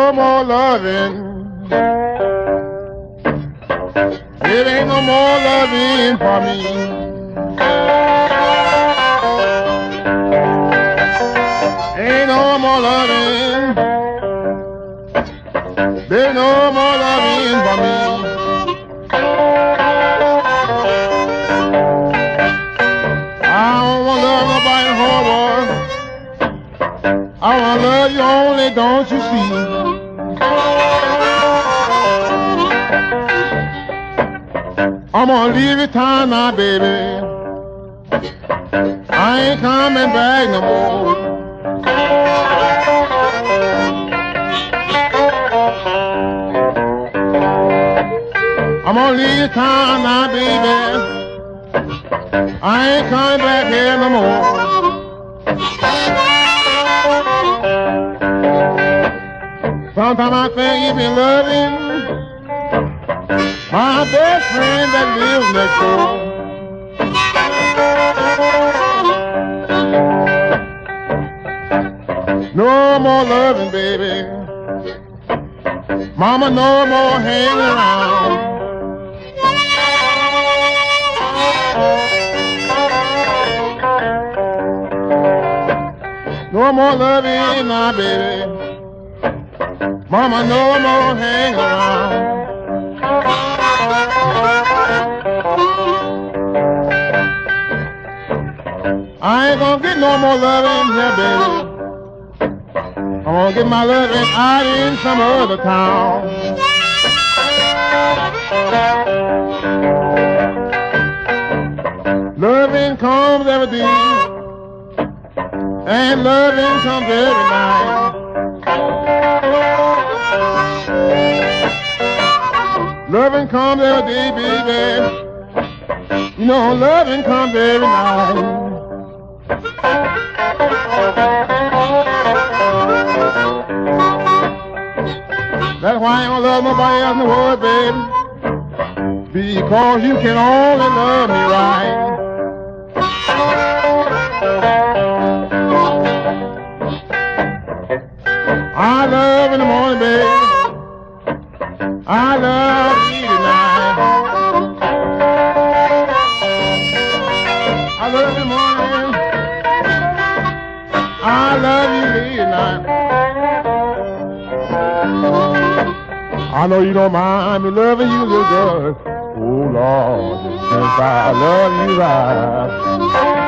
no more loving. It ain't no more loving for me. Ain't no more loving. There's no more loving for me. I don't want to love nobody in the whole world. I want to love you only, don't you see? I'm gonna leave you time now, baby. I ain't coming back no more. I'm gonna leave you time now, baby. I ain't coming back here no more. Sometimes I think you've been loving my best friend that lives next door. No more loving, baby. Mama, no more hanging around. No more loving now, baby. Mama, no more hang around. I ain't gonna get no more loving here, baby. I'm gonna get my loving out in some other town. Loving comes every day, and loving comes every night. Loving comes every day, baby. You know, loving comes every night. That's why I ain't gonna love nobody else in the world, baby. Because you can only love me right. I love in the morning, baby. I love you tonight. I love you in the morning. I love you late at night. I know you don't mind me loving you, little girl. Oh, Lord, since I love you right.